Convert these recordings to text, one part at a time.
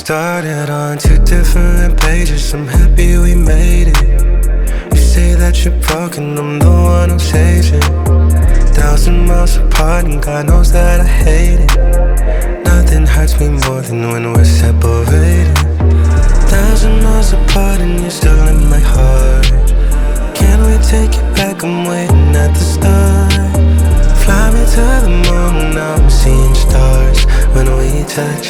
started on two different pages. I'm happy we made it. You say that you're broken, I'm the one who's changing. 1,000 miles apart and God knows that I hate it. Nothing hurts me more than when we're separated. 1,000 miles apart and you're still in my heart. Can't we take it back? I'm waiting at the start. Fly me to the moon, now I'm seeing stars when we touch.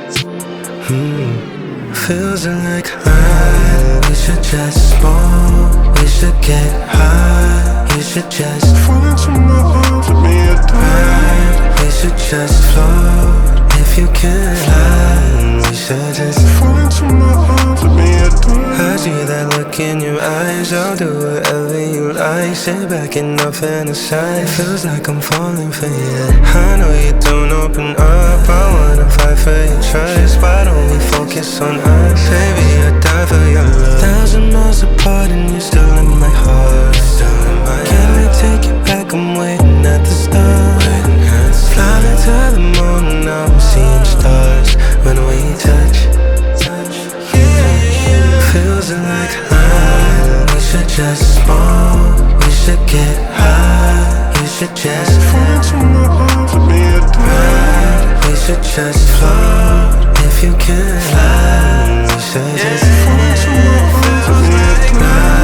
Feels like we should just smoke, we should get high. You should just fall into my arms, let me adore. We should just float, if you can fly. We should just fall into my arms, let me adore. I see that look in your eyes, I'll do whatever you like. Sit back and I'll fantasize. Feels like I'm falling for you. I know you don't open up, I wanna fight for your trust. Why don't we focus on us? Baby, I'd die for your love. 1,000 miles apart and you're still in my heart. Can we take it back? I'm waiting at the start. Fly me to the moon, now I'm seeing stars when we touch. Feels like we should just smoke, we should get high. You should just fall into my arms, let me adore. We should just float, if you can fly. We should just fall into my arms, let me adore.